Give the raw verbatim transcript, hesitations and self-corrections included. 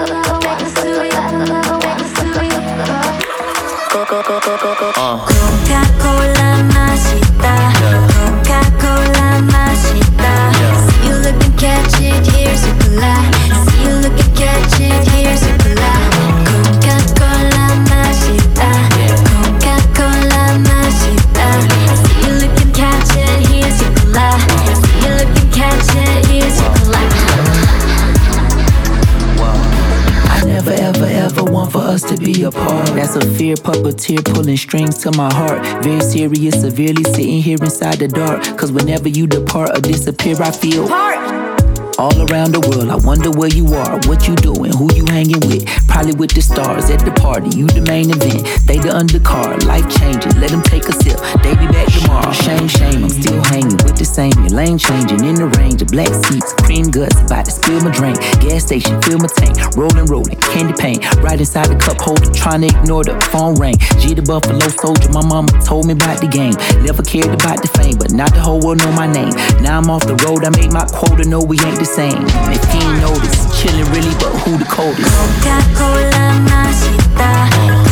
Coca-Cola 맛있다. Coca-Cola 맛있다. See you looking catch it, here's your cola. See you looking catch it, here's your cola. Coca-Cola 맛있다. Coca-Cola 맛있다. See you looking catch it, here's your cola. See you looking catch it, here's your cola. I never ever ever want for us to be apart. That's a fear puppeteer pulling strings to my heart. Very serious, severely sitting here inside the dark. Cause whenever you depart or disappear, I feel part. All around the world, I wonder where you are, what you doing, who you hanging with. Probably with the stars at the party, you the main event. They the undercard, life changing, let them take a sip. They be back tomorrow, shame, shame, I'm still hanging with the same. Your lane changing in the range of black seats, cream guts, about to spill my drink. Gas station, fill my tank, rolling, rolling, candy paint. Right inside the cup holder, trying to ignore the phone ring. G the Buffalo Soldier, my mama told me about the game. Never cared about the fame, but not the whole world know my name. Now I'm off the road, I made my quota, no we ain't the same. If he ain't noticed, chillin' really, but who the coldest? Coca-Cola 맛있다.